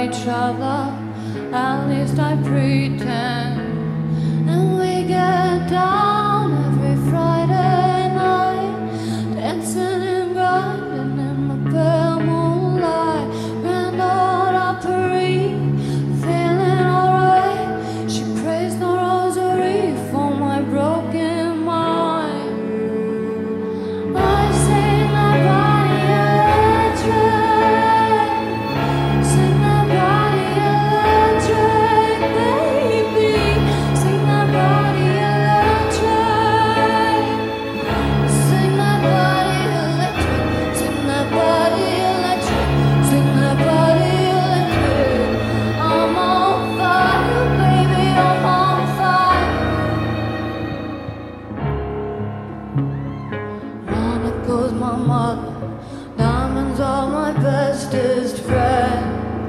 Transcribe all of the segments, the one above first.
each other, at least I pretend. And we get down every Friday night, dancing and grinding in the pale moonlight. Grand old Opry, feeling alright. She prays the rosary for my broken mind. I sing that body electric, sing that body electric, baby. Sing that body electric, sing that body electric, sing that body electric, sing that body electric. I'm on fire, baby, I'm on fire. Round goes my mother, diamonds are my bestest friend.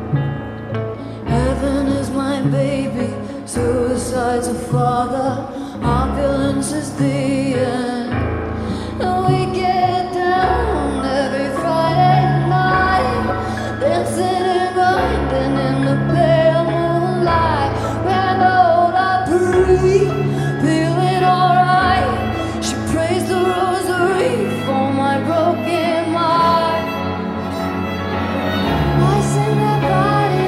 Heaven is my baby, suicide's a father, opulence is the end. And we get down every Friday night, dancing and grinding in the pale moonlight. Grand old Opry, feeling alright. She prays the rosary for my broken mind. I sing that body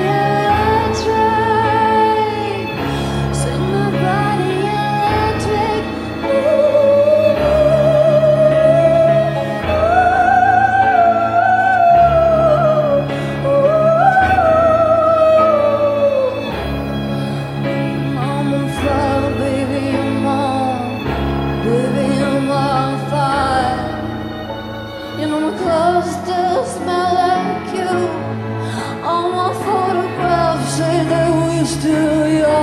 electric, sing that body electric. I'm on fire, baby, I'm on, baby, I'm on fire. You know my clothes still smell like you. All my photographs say that we're still young.